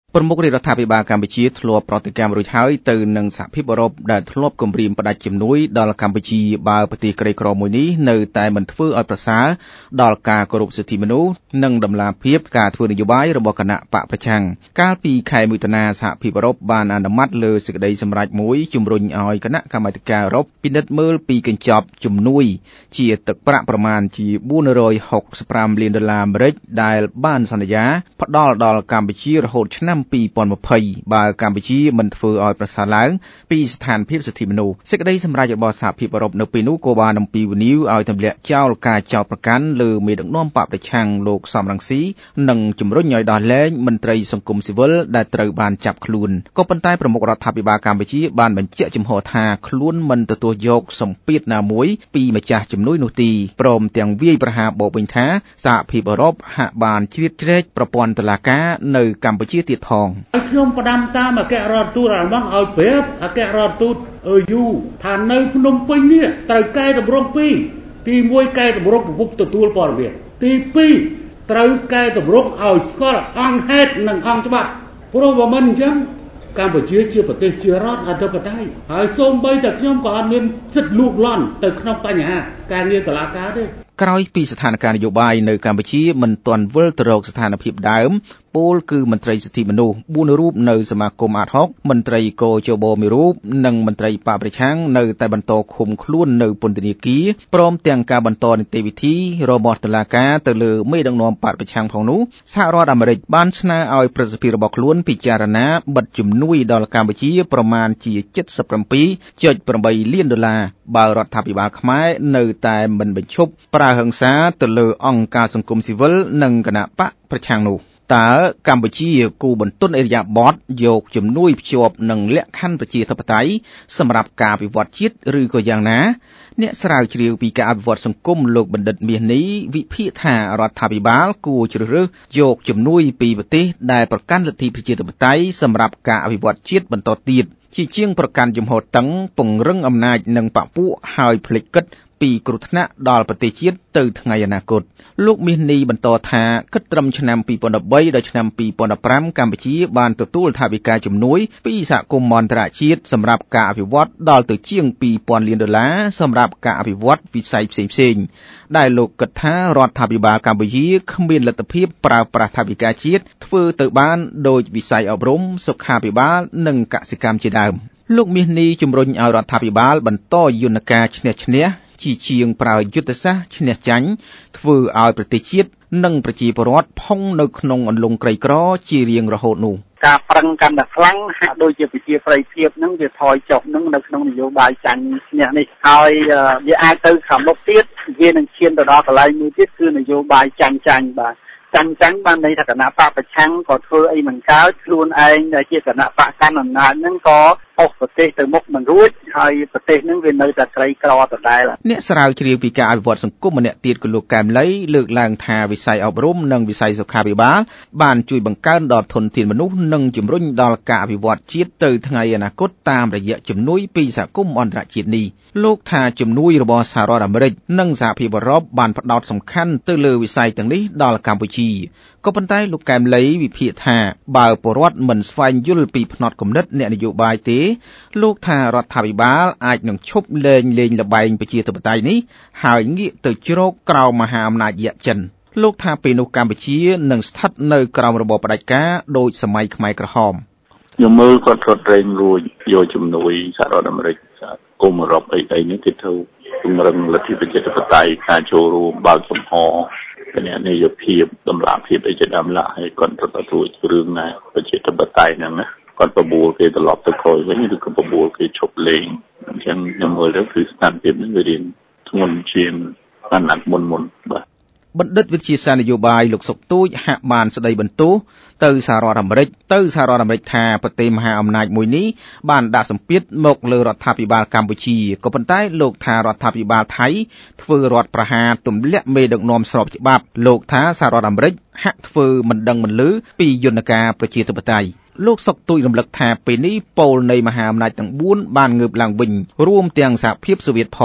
ប្រមុខរដ្ឋាភិបាលកម្ពុជាធ្លាប់ប្រតិកម្មរួចហើយទៅនឹងសហភាពអឺរ៉ុបដែលធ្លាប់គំរាមផ្តាច់ជំនួយដល់កម្ពុជាបើប្រទេសក្រីក្រមួយនេះនៅតែមិនធ្វើឲ្យប្រសើរដល់ការគោរពសិទ្ធិមនុស្សនិងដំណាភាពការធ្វើនយោបាយរបស់គណៈបកប្រឆាំងកាលពីខែមិថុនាសហភាពអឺរ៉ុបបានអនុម័តលើសេចក្តីសម្រេចមួយជំរុញឲ្យគណៈកម្មាធិការអឺរ៉ុបពិនិត្យមើលពីកញ្ចប់ជំនួយជាទឹកប្រាក់ប្រមាណជា$465 លានដែលបានសន្យាផ្ដល់ដល់កម្ពុជារហូតឆ្នាំ2020បើកម្ពុជាមិនធ្វើឲ្យប្រសើរឡើងពីស្ថានភាពសិទ្ធិមនុស្សសេចក្តីសម្រេចរបស់សហភាពអឺរ៉ុបនៅពេលនោះក៏បានអំពាវនាវឲ្យទម្លាក់ចោលការចោទប្រកាន់លើមេដឹកនាំបកប្រឆាំងលោកសំរងស៊ីនិងជំរុញឲ្យដោះលែងមន្ត្រីសង្គមស៊ីវិលដែលត្រូវបានចាប់ខ្លួនក៏ប៉ុន្តែប្រមុខរដ្ឋាភិបាលកម្ពុជាបានបញ្ជាក់ជំហរថាខ្លួនមិនទទួលយកសម្ពាធណាមួយពីម្ចាស់ជំនួយនោះទេព្រមទាំងវាយប្រហារបោកវិញថាសហភាពអឺរ៉ុបហាក់បានជ្រៀតជ្រែកប្រព័ន្ធតុលាការនៅកម្ពុជាទៀតផងខ្ញុំផ្ដាំតាមអគ្គរដ្ឋទូតអាល្លឺម៉ង់ឲ្យប្រាប់អគ្គរដ្ឋទូតEUថានៅភ្នំពេញនេះត្រូវកែតម្រង់ពីរទី1កែតម្រង់ប្រភពទទួលព័ត៌មានទី2ត្រូវកែតម្រង់ឲ្យស្គាល់អង្គហេតុនិងអង្គច្បាប់ព្រោះបើមិនអញ្ចឹងកម្ពុជាជាប្រទេសជារដ្ឋអធិបតេយ្យហើយសូម្បីតែខ្ញុំក៏អត់មានសិទ្ធិលូកលាន់ទៅក្នុងបញ្ហាការងារតុលាការទេក្រោយពីស្ថានភាពនយោបាយនៅកម្ពុជាមិនទាន់វិលទៅរកស្ថានភាពដើមពលគឺមន្ត្រីសិទ្ធិមនុស្ស4រូបនៅសមាគមអាត6មន្ត្រីកោជបមួយរូបនិងមន្ត្រីបកប្រឆាំងនៅតែបន្តឃុំខ្លួននៅពន្ធនាគារព្រមទាំងការបន្តនីតិវិធីរបស់តុលាការទៅលើមេដឹកនាំបកប្រឆាំងផងនោះសហរដ្ឋអាមេរិកបានស្នើឲ្យប្រសិទ្ធភាពរបស់ខ្លួនពិចារណាបិទជំនួយដល់កម្ពុជាប្រមាណជា$77.8 លានបើរដ្ឋាភិបាលខ្មែរនៅតែមិនបញ្ឈប់ប្រើហិង្សាទៅលើអង្គការសង្គមស៊ីវិលនិងគណៈបកប្រឆាំងនោះតើកម្ពុជាគូបន្ទន់អេរយាបតយកជំនួយភ្ជាប់នឹងលក្ខខណ្ឌប្រជាធិបតេយ្យសម្រាប់ការអភិវឌ្ឍជាតិឬក៏យ៉ាងណាអ្នកស្រាវជ្រាវពីការអភិវឌ្ឍសង្គមលោកបណ្ឌិតមាសនេះវិភាគថារដ្ឋាភិបាលគួរជ្រើសរើសយកជំនួយពីប្រទេសដែលប្រកាន់លទ្ធិប្រជាធិបតេយ្យសម្រាប់ការអភិវឌ្ឍជាតិបន្តទៀតជាជាងប្រកាន់ជំហរតឹងពង្រឹងអំណាចនិងបពុះហើយភ្លេចគិតពីគ្រោះថ្នាក់ដល់ប្រទេសជាតិទៅថ្ងៃអនាគតលោកមាសនេះបន្តថាគិតត្រឹមឆ្នាំ2013ដល់ឆ្នាំ2015កម្ពុជាបានទទួលថវិកាជំនួយពីសហគមន៍អន្តរជាតិសម្រាប់ការអភិវឌ្ឍដល់ទៅជាង$2,000 លានសម្រាប់ការអភិវឌ្ឍវិស័យផ្សេងៗដែលលោកគិតថារដ្ឋាភិបាលកម្ពុជាគ្មានលទ្ធភាពប្រើប្រាស់ថវិកាជាតិធ្វើទៅបានដោយវិស័យអប់រំសុខាភិបាលនិងកសិកម្មជាដើមលោកមាសនេះជំរុញឲ្យរដ្ឋាភិបាលបន្តយន្តការឈ្នះឈ្នះជាងប្រើយុទ្ធសាស្ត្រឈ្នះចាញ់ធ្វើឲ្យប្រទេសជាតិនិងប្រជាពលរដ្ឋផុងនៅក្នុងអន្លង់ក្រីក្រជារៀងរហូតនោះការប្រឹងកាន់តែខ្លាំងហាក់ដូចជាប្រជាប្រិយភាពនឹងវាថយចុះនឹងនៅក្នុងនយោបាយចាញ់ឈ្នះនេះហើយវាអាចទៅខាងមុខទៀតវានឹងឈានទៅដល់កន្លែងមួយទៀតគឺនយោបាយចាញ់បាទចាញ់បានន័យថាគណៈបកប្រឆាំងក៏ធ្វើអីមិនកើតខ្លួនឯងដែលជាគណៈបកកាន់អំណាចនឹងក៏អស់ប្រទេសទៅមុខមិនរួចហើយប្រទេសនឹងវានៅតែក្រីក្រដដែលអ្នកស្រាវជ្រាវពីការអភិវឌ្ឍសង្គមម្នាក់ទៀតគឺលោកកែមលីលើកឡើងថាវិស័យអប់រំនិងវិស័យសុខាភិបាលបានជួយបង្កើនដល់ធនធានមនុស្សនិងជំរុញដល់ការអភិវឌ្ឍជាតិទៅថ្ងៃអនាគតតាមរយៈជំនួយពីសហគមន៍អន្តរជាតិនេះលោកថាជំនួយរបស់សហរដ្ឋអាមេរិកនិងសហភាពអឺរ៉ុបបានផ្ដោតសំខាន់ទៅលើវិស័យទាំងនេះដល់កម្ពុជាក៏ប៉ុន្តែលោកកែមលីវិភាគថាបើពលរដ្ឋមិនស្វែងយល់ពីផ្នត់គំនិតអ្នកនយោបាយទេលោកថារដ្ឋាភិបាលអាចនឹងឈប់លេងល្បែងប្រជាធិបតេយ្យនេះហើយងាកទៅជ្រកក្រោមមហាអំណាចយក្សចិនលោកថាពេលនោះកម្ពុជានឹងស្ថិតនៅក្រោមរបបផ្ដាច់ការដោយសម័យខ្មែរក្រហមខ្ញុំមើលគាត់រត់រែងរួចយកជំនួយសហរដ្ឋអាមេរិកសហគមន៍អឺរ៉ុបអីនេះគេធ្វើពង្រឹងលទ្ធិប្រជាធិបតេយ្យការចូលរួមបើកចំហគណនេយ្យភាពតម្លាភាពអីជាដើមឡើយហើយគាត់រត់រួចរឿងណាប្រជាធិបតេយ្យហ្នឹងណាគាត់បបួលគេត្រឡប់ទៅក្រោយវិញឬក៏បបួលគេឈប់លេងអញ្ចឹងខ្ញុំមើលទៅគឺស្ថានភាពនេះវារៀងធ្ងន់ជាងអាណត្តិមុនបាទបណ្ឌិតវិទ្យាសាស្ត្រនយោបាយលោកសុកទូចហាក់បានស្ដីបន្ទោសទៅសហរដ្ឋអាមេរិកថាប្រទេសមហាអំណាចមួយនេះបានដាក់សម្ពាធមកលើរដ្ឋាភិបាលកម្ពុជាក៏ប៉ុន្តែលោកថារដ្ឋាភិបាលថៃធ្វើរដ្ឋប្រហារទម្លាក់មេដឹកនាំស្របច្បាប់លោកថាសហរដ្ឋអាមេរិកហាក់ធ្វើមិនដឹងមិនឮពីយន្តការប្រជាធិបតេយ្យលោកសុកទូចរំលឹកថាពេលនេះពលនៃមហាអំណាចទាំង4បានងើបឡើងវិញរួមទាំងសហភាពសូវៀតផង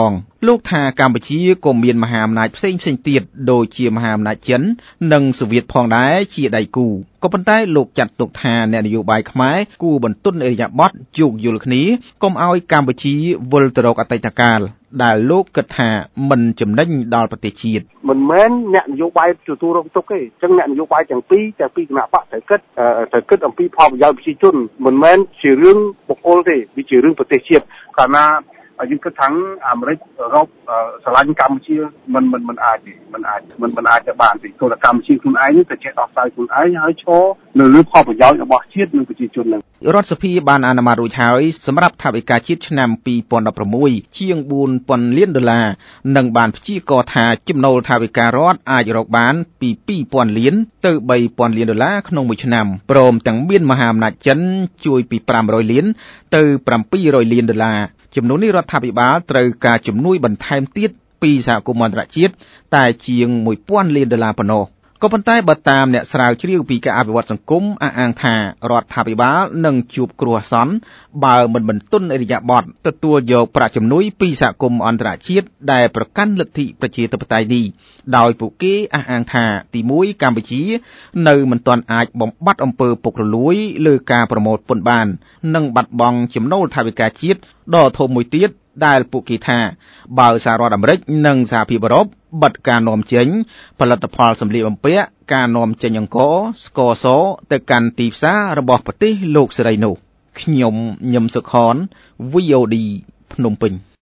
លោកថាកម្ពុជាក៏មានមហាអំណាចផ្សេងៗទៀតដូចជាមហាអំណាចចិននិងសូវៀតផងដែរជាដៃគូក៏ប៉ុន្តែលោកចាត់ទុកថាអ្នកនយោបាយខ្មែរគួរបន្ទន់ឥរិយាបថយោគយល់គ្នាកុំឲ្យកម្ពុជាវិលទៅរកអតីតកាលដែលលោកគិតថាមិនចំណេញដល់ប្រទេសជាតិមិនមែនអ្នកនយោបាយទទួលរងទុក្ខទេអញ្ចឹងអ្នកនយោបាយទាំងពីរគណៈបកត្រូវគិតអំពីផលប្រយោជន៍ប្រជាជនមិនមែនជារឿងបុគ្គលទេវាជារឿងប្រទេសជាតិកាលណាយើងគិតថាអាមេរិកអឺរ៉ុបស្រឡាញ់កម្ពុជាមិនអាចទៅបានទេគោលកម្ពុជាខ្លួនឯងទៅចេះដោះស្រាយខ្លួនឯងហើយឈរនៅលើផលប្រយោជន៍របស់ជាតិនិងប្រជាជននឹងរដ្ឋសភាបានអនុម័តរួចហើយសម្រាប់ថវិកាជាតិឆ្នាំ2016ជាង$4,000 លាននិងបានព្យាករណ៍ថាចំណូលថវិការដ្ឋអាចរកបានពី$2,000 លានទៅ$3,000 លានក្នុងមួយឆ្នាំព្រមទាំងមានមហាអំណាចចិនជួយពី$500 លានទៅ$700 លានចំនួននេះរដ្ឋាភិបាលត្រូវការជំនួយបន្ថែមទៀតពីសហគមន៍អន្តរជាតិតែជាង$1,000 លានប៉ុណ្ណោះក៏ប៉ុន្តែបើតាមអ្នកស្រាវជ្រាវពីការអភិវឌ្ឍសង្គមអះអាងថារដ្ឋាភិបាលនឹងជួបគ្រោះអាសន្នបើមិនបន្ទន់ឥរិយាបថទទួលយកប្រាក់ជំនួយពីសហគមន៍អន្តរជាតិដែលប្រកាន់លទ្ធិប្រជាធិបតេយ្យនេះដោយពួកគេអះអាងថាទី1កម្ពុជានៅមិនទាន់អាចបំបត្តិអំពើពុករលួយលើការប្រមូលពន្ធបាននិងបាត់បង់ចំណូលថវិកាជាតិដ៏ធំមួយទៀតដែលពួកគេថាបើសហរដ្ឋអាមេរិកនិងសហភាពអឺរ៉ុបបិទការនាំចេញផលិតផលសម្លៀកបំពាក់ការនាំចេញអង្ករស្ករសទៅកាន់ទីផ្សាររបស់ប្រទេសលោកសេរីនោះខ្ញុំញឹមសុខន VOD ភ្នំពេញ